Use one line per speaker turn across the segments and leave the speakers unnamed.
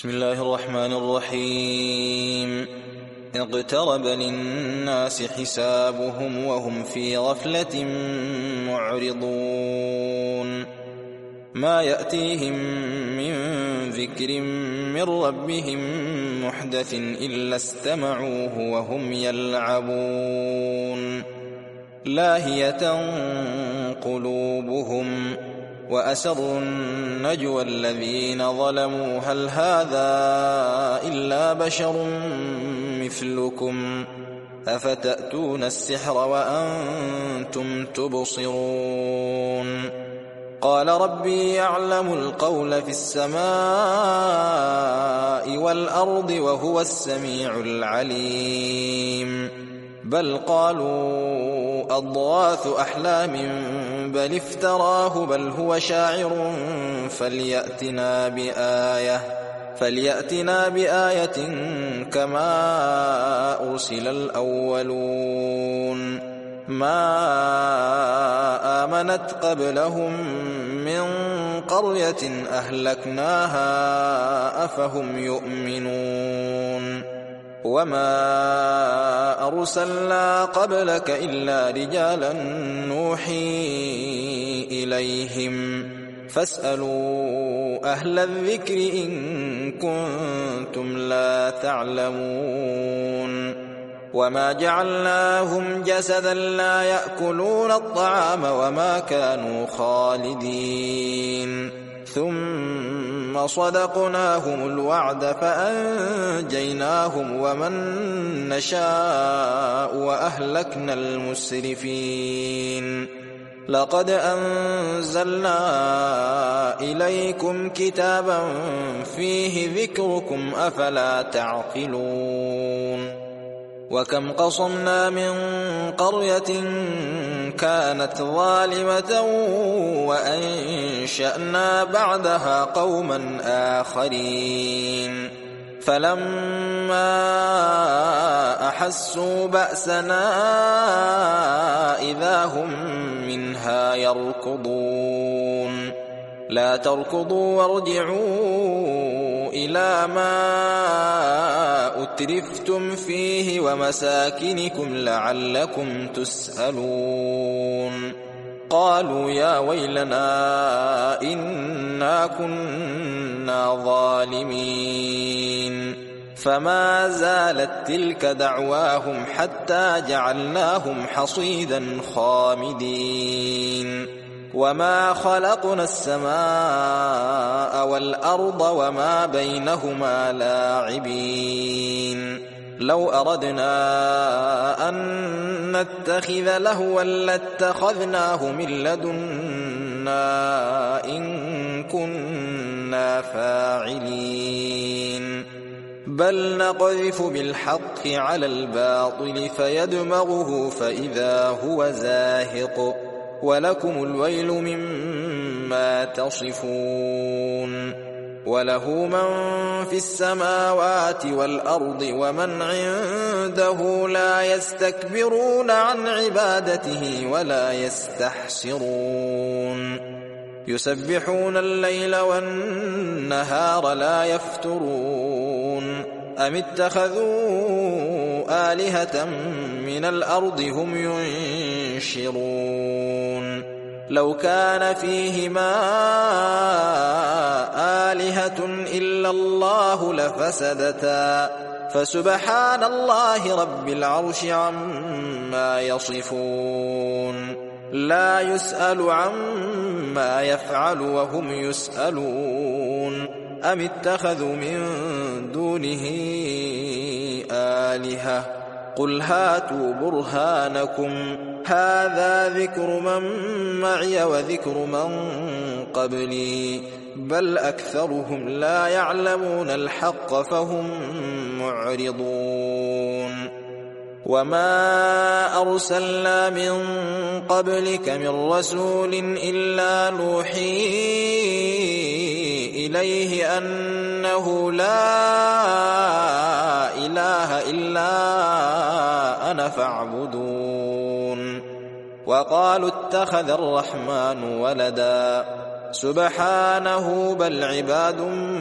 بسم الله الرحمن الرحيم. اقترب للناس حسابهم وهم في غفلة معرضون. ما يأتيهم من ذكر من ربهم محدث إلا استمعوه وهم يلعبون. لاهية قلوبهم وأسروا النجوى الذين ظلموا هل هذا إلا بشر مثلكم أفتأتون السحر وأنتم تبصرون. قال ربي يعلم القول في السماء والأرض وهو السميع العليم. بل قالوا أضغاث أحلام بل افتراه بل هو شاعر فليأتنا بآية كما أرسل الأولون. ما آمنت قبلهم من قرية أهلكناها أفهم يؤمنون. وما أرسلنا قبلك إلا رجالا نوحي إليهم فاسألوا أهل الذكر إن كنتم لا تعلمون. وما جعلناهم جسدا لا يأكلون الطعام وما كانوا خالدين ثم صدقناهم الوعد فأنجيناهم ومن نشاء وأهلكنا المسرفين. لقد أنزلنا إليكم كتابا فيه ذكركم أفلا تعقلون. وكم قصمنا من قرية كانت ظالمة وأنشأنا بعدها قوما آخرين فلما أحسوا بأسنا إذا هم منها يركضون. لا تركضوا وارجعوا إلى ما أترفتم فيه ومساكنكم لعلكم تسألون. قالوا يا ويلنا إنا كنا ظالمين. فما زالت تلك دعواهم حتى جعلناهم حصيدا خامدين. وما خلقنا السماء والأرض وما بينهما لاعبين. لو أردنا أن نتخذ لهوا لاتخذناه من لدنا إن كنا فاعلين. بل نقذف بالحق على الباطل فيدمغه فإذا هو زاهق ولكم الويل مما تصفون. وله من في السماوات والأرض ومن عنده لا يستكبرون عن عبادته ولا يستحسرون. يسبحون الليل والنهار لا يفترون. أم اتخذوا آلهة من الأرض هم ينشرون. لو كان فيهما آلهة إلا الله لفسدتا فسبحان الله رب العرش عما يصفون. لا يسأل عما يفعل وهم يسألون. أم اتخذوا من دونه آلهة قل هاتوا برهانكم هذا ذكر من معي وذكر من قبلي بل أكثرهم لا يعلمون الحق فهم معرضون. وما أرسلنا من قبلك من رسول إلا نوحي إليه أنه لا إله إلا أنا فاعبدون. وقالوا اتخذ الرحمن ولدا سبحانه بل عباد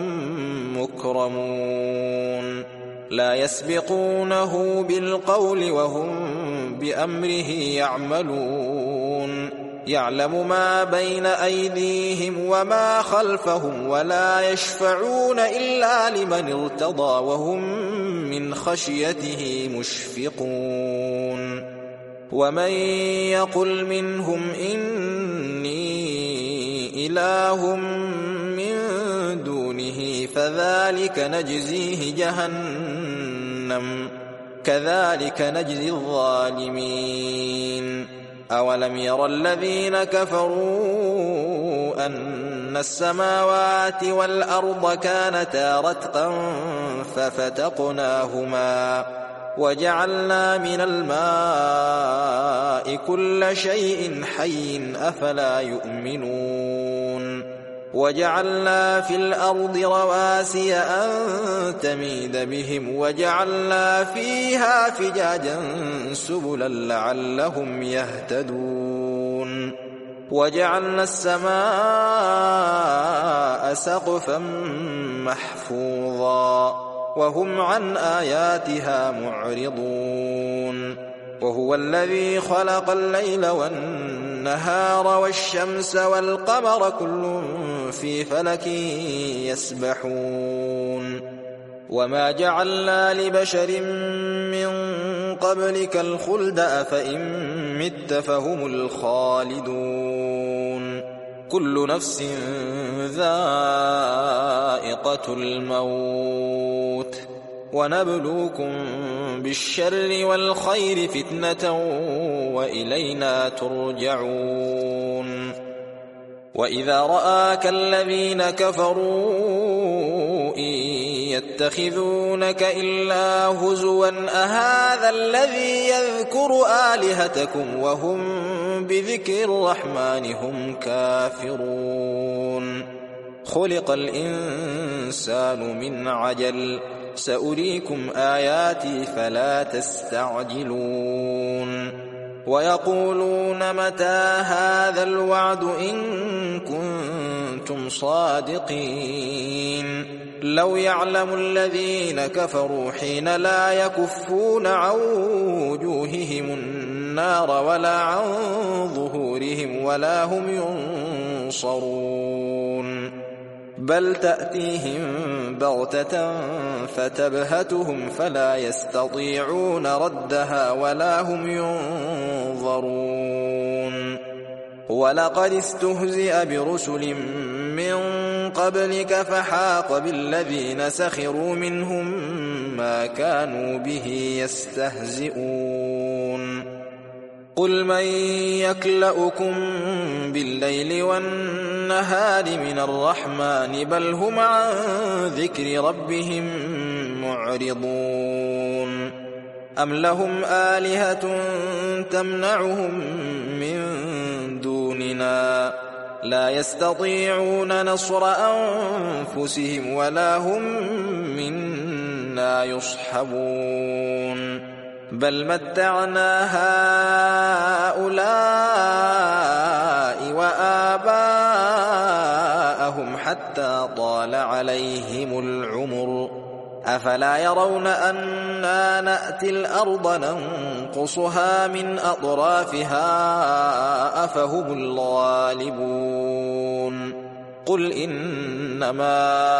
مكرمون لا يسبقونه بالقول وهم بأمره يعملون يعلم ما بين أيديهم وما خلفهم ولا يشفعون إلا لمن ارتضى وهم من خشيته مشفقون ومن يقل منهم إني إله من دونه فذلك نجزيه جهنم كذلك نجزي الظالمين أولم ير الذين كفروا أن السماوات والأرض كانتا رتقا ففتقناهما وجعلنا من الماء كل شيء حي أفلا يؤمنون وجعلنا في الأرض رواسي أن تميد بهم وجعلنا فيها فجاجا سبلا لعلهم يهتدون وجعلنا السماء سقفا محفوظا وهم عن آياتها معرضون وهو الذي خلق الليل والنهار والشمس والقمر كل في فلك يسبحون وما جعلنا لبشر من قبلك الخلد أفإن مت فهم الخالدون كل نفس ذائقة الموت ونبلوكم بالشر والخير فتنة وإلينا ترجعون وإذا رآك الذين كفروا إن يتخذونك إلا هزوا أهذا الذي يذكر آلهتكم وهم بذكر الرحمن هم كافرون خلق الإنسان من عجل سأريكم آياتي فلا تستعجلون ويقولون متى هذا الوعد إن كنتم صادقين لو يعلم الذين كفروا حين لا يكفون عن وجوههم النار ولا عن ظهورهم ولا هم ينصرون بل تأتيهم بغتة فتبهتهم فلا يستطيعون ردها ولا هم ينظرون ولقد استهزئ برسل من قبلك فحاق بالذين سخروا منهم ما كانوا به يستهزئون قل من يكلؤكم بالليل والنهار من الرحمن بل هم عن ذكر ربهم معرضون أم لهم آلهة تمنعهم من دوننا لا يستطيعون نصر أنفسهم ولا هم منا يصحبون بل متعنا هؤلاء وآباءهم حتى طال عليهم العمر أفلا يرون أنا نأتي الأرض ننقصها من أطرافها أفهم الغالبون قل إنما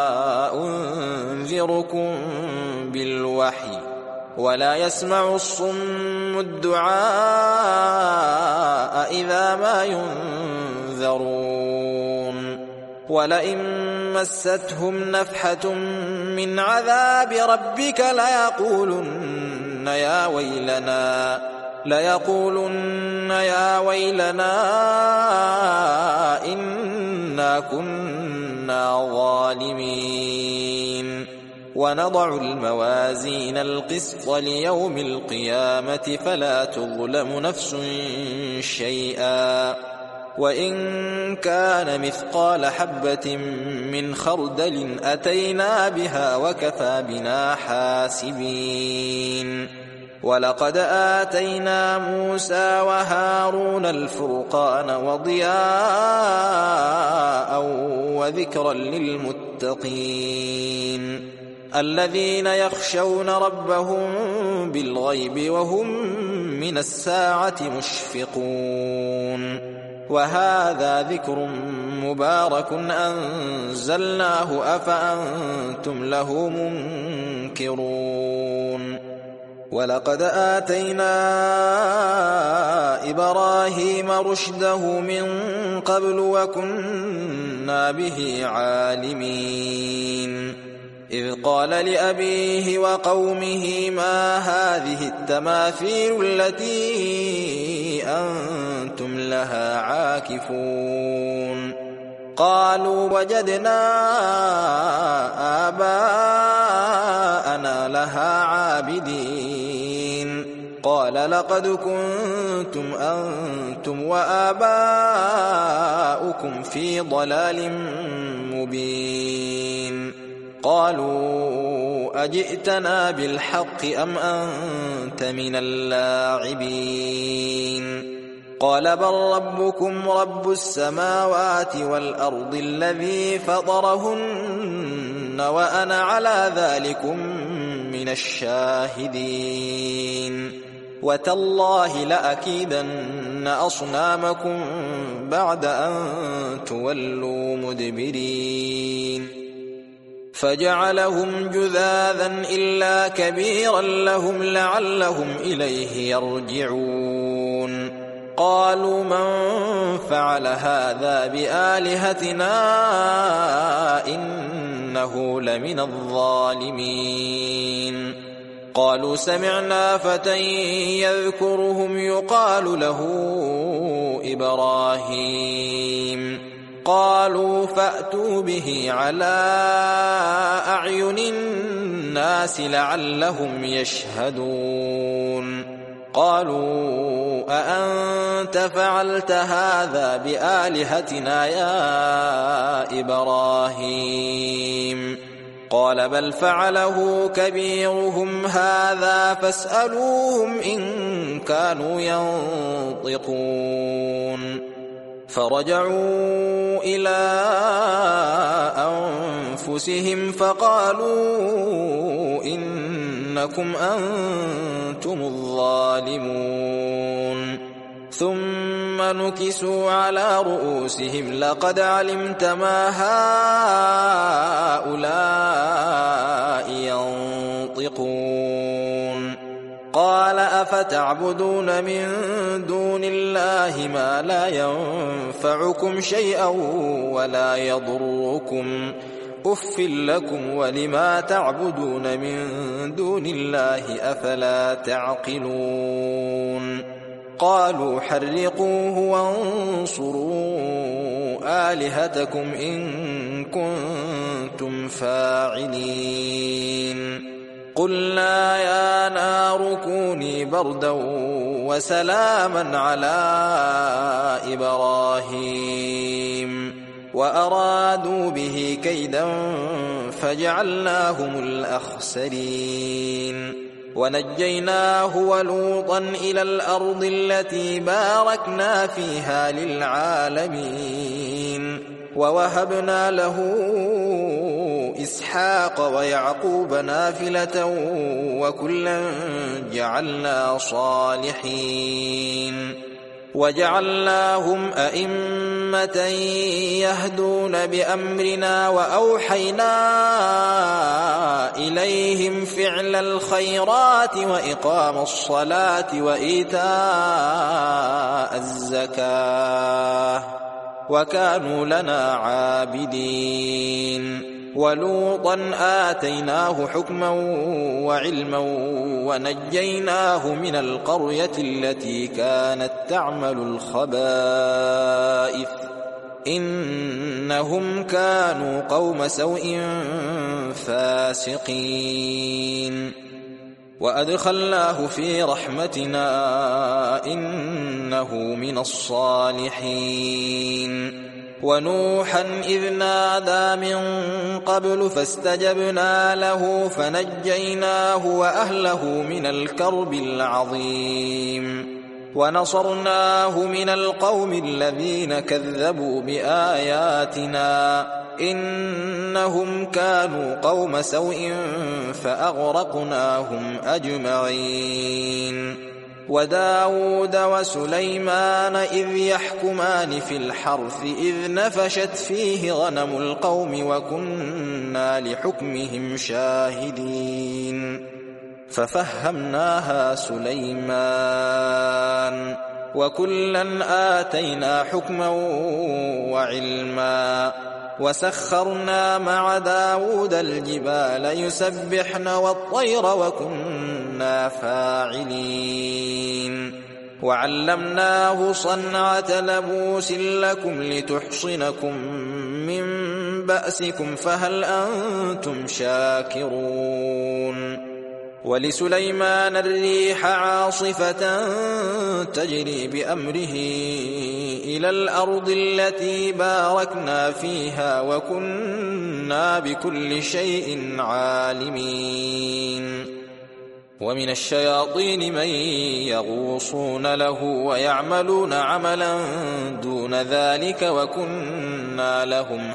أنذركم بالوحي ولا يسمع الصم الدعاء إذا ما ينذرون ولئن مستهم نفحة من عذاب ربك ليقولن يا ويلنا إنا كنا ظالمين ونضع الموازين القسط ليوم القيامة فلا تظلم نفس شيئا وإن كان مثقال حبة من خردل أتينا بها وكفى بنا حاسبين ولقد آتينا موسى وهارون الفرقان وضياء وذكرا للمتقين الذين يخشون ربهم بالغيب وهم من الساعة مشفقون وهذا ذكر مبارك أنزلناه أفأنتم له منكرون ولقد آتينا إبراهيم رشده من قبل وكنا به عالمين إذ قال لأبيه وقومه ما هذه التماثيل التي أنتم لها عاكفون قالوا وجدنا آباءنا لها عابدين قال لقد كنتم أنتم وآباؤكم في ضلال مبين قالوا أجئتنا بالحق أم أنت من اللاعبين قال بل ربكم رب السماوات والأرض الذي فطرهن وأنا على ذلكم من الشاهدين وتالله لأكيدن أصنامكم بعد أن تولوا مدبرين فجعلهم جذاذا إلا كبيرا لهم لعلهم إليه يرجعون قالوا من فعل هذا بآلهتنا إنه لمن الظالمين قالوا سمعنا فتى يذكرهم يقال له إبراهيم قالوا فأتوا به على أعين الناس لعلهم يشهدون قالوا أأنت فعلت هذا بآلهتنا يا إبراهيم قال بل فعله كبيرهم هذا فاسألوهم إن كانوا ينطقون فرجعوا إلى أنفسهم فقالوا إنكم أنتم الظالمون ثم نكسوا على رؤوسهم لقد علمت ما هؤلاء ينطقون قال أفتعبدون من دون الله ما لا ينفعكم شيئا ولا يضركم أف لكم ولما تعبدون من دون الله أفلا تعقلون قالوا حرقوه وانصروا آلهتكم إن كنتم فاعلين قلنا يا نار كوني بردا وسلاما على إبراهيم وأرادوا به كيدا فجعلناهم الأخسرين ونجيناه ولوطا إلى الأرض التي باركنا فيها للعالمين ووهبنا له إسحاق ويعقوب نافلة وكلا جعلنا صالحين وجعلناهم أئمة يهدون بأمرنا وأوحينا إليهم فعل الخيرات وإقام الصلاة وإيتاء الزكاة وكانوا لنا عابدين ولوطا آتيناه حكما وعلما ونجيناه من القرية التي كانت تعمل الخبائث إنهم كانوا قوم سوء فاسقين وأدخلناه في رحمتنا إنه من الصالحين ونوحا إذ نادى من قبل فاستجبنا له فنجيناه وأهله من الكرب العظيم ونصرناه من القوم الذين كذبوا بآياتنا إنهم كانوا قوم سوء فأغرقناهم أجمعين وداود وسليمان إذ يحكمان في الحرث إذ نفشت فيه غنم القوم وكنا لحكمهم شاهدين ففهمناها سليمان وكلا آتينا حكما وعلما وسخرنا مع داود الجبال يسبحن والطير وكنا فاعلين وعلمناه صنعة لبوس لكم لتحصنكم من بأسكم فهل أنتم شاكرون ولسليمان الريح عاصفة تجري بأمره إلى الأرض التي باركنا فيها وكنا بكل شيء عالمين ومن الشياطين من يغوصون له ويعملون عملا دون ذلك وكنا لهم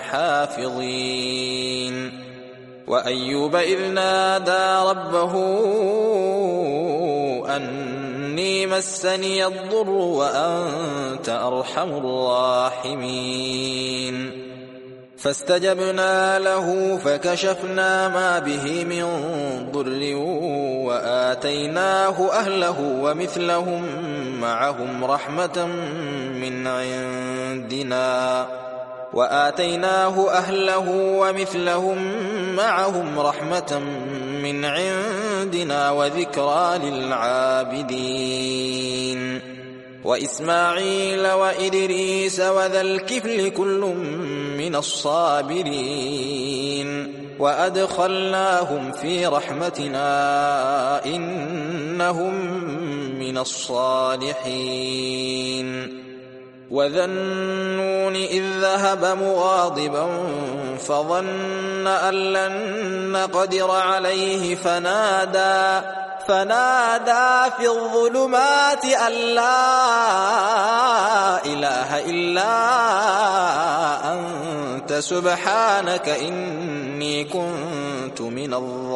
حافظين وأيوب إذ نادى ربه أني مسني الضر وأنت أرحم الراحمين فاستجبنا له فكشفنا ما به من ضر وآتيناه أهله ومثلهم معهم رحمة من عندنا وذكرى للعابدين وإسماعيل وإدريس وذا الكفل كل من الصابرين وأدخلناهم في رحمتنا إنهم من الصالحين وذا النون إذ ذهب مغاضبا فظن أن لن نقدر عليه فنادى في الظلمات أن لا إله إلا أنت سبحانك إني كنت من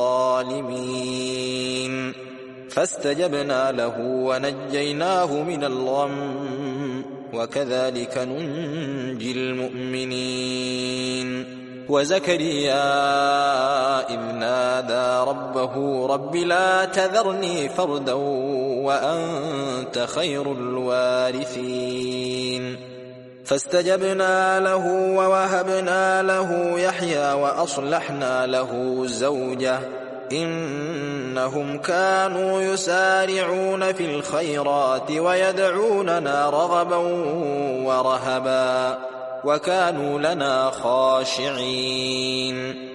الظالمين فاستجبنا له ونجيناه من الغم وكذلك ننجي المؤمنين وزكريا إذ نادى ربه رب لا تذرني فردا وأنت خير الوارثين فاستجبنا له ووهبنا له يحيى وأصلحنا له زوجه إنهم كانوا يسارعون في الخيرات ويدعوننا رغبا ورهبا وكانوا لنا خاشعين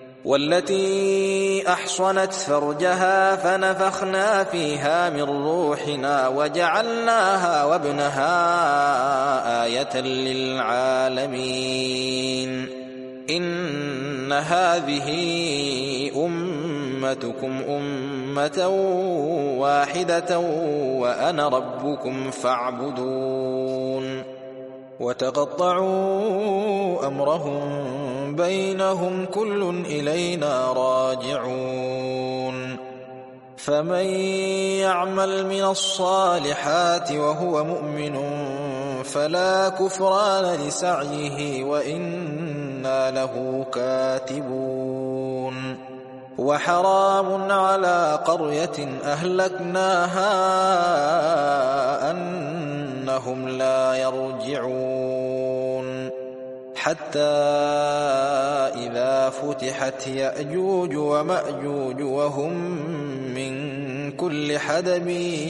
والتي أحصنت فرجها فنفخنا فيها من روحنا وجعلناها وابنها آية للعالمين إن هذه أمتكم أمة واحدة وأنا ربكم فاعبدون وتقطعوا أمرهم بينهم كل إلينا راجعون فمن يعمل من الصالحات وهو مؤمن فلا كفران لسعيه وإنا له كاتبون وحرام على قرية أهلكناها أنهم لا يرجعون حتى إذا فتحت يأجوج ومأجوج وهم من كل حدب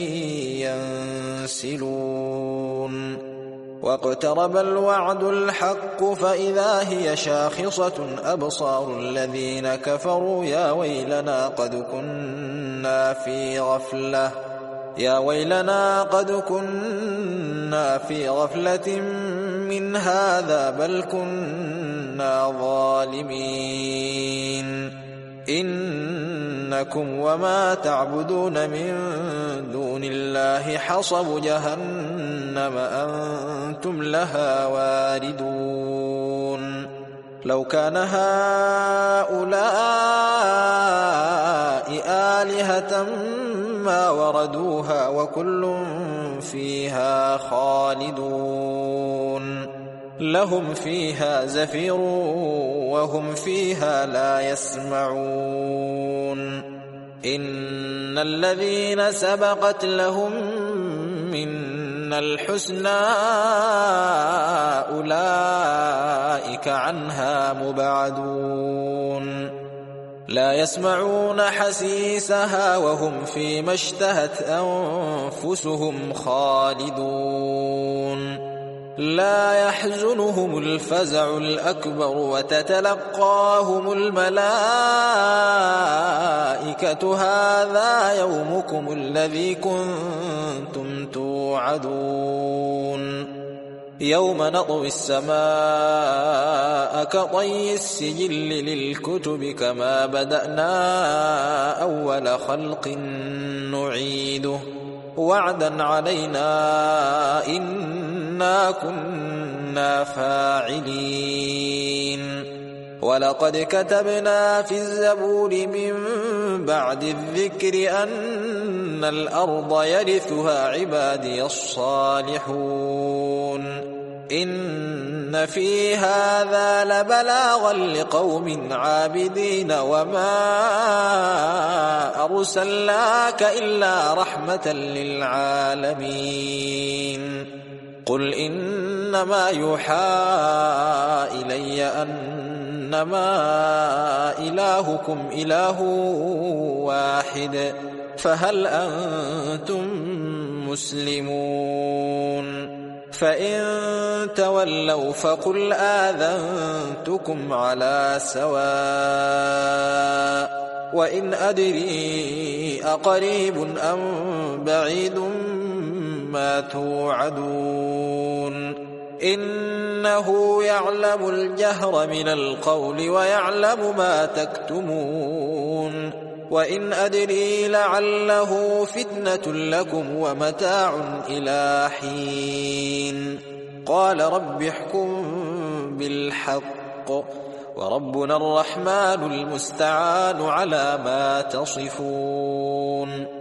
ينسلون واقترب الوعد الحق فإذا هي شاخصة أبصار الذين كفروا يا ويلنا قد كنا في غفلة يا ويلنا قد كنا في غفلة من هذا بل كنا ظالمين إنكم وما تعبدون من دون الله حصب جهنم أنتم لها واردون لو كان هؤلاء آلهة ما وردوها وكل فيها خالدون لهم فيها زفير وهم فيها لا يسمعون إن الذين سبقت لهم منا الحسنى أولئك عنها مبعدون لا يسمعون حسيسها وهم فيما اشتهت أنفسهم خالدون لا يحزنهم الفزع الأكبر وتتلقاهم الملائكة هذا يومكم الذي كنتم توعدون يوم نطوي السماء كطي السجل للكتب كما بدأنا أول خلق نعيده وعدا علينا إنا كنا فاعلين ولقد كتبنا في الزبور من بعد الذكر أن الأرض يرثها عبادي الصالحون إن في هذا لبلاغا لقوم عابدين وما أرسلناك إلا رحمة للعالمين قل إنما يوحى إلي أنما إلهكم إله واحد فهل أنتم مسلمون فإن تولوا فقل آذنتكم على سواء وإن أدري أقريب أم بعيد ما توعدون إنه يعلم الجهر من القول ويعلم ما تكتمون وإن أدري لعله فتنة لكم ومتاع إلى حين قال رب احكم بالحق وربنا الرحمن المستعان على ما تصفون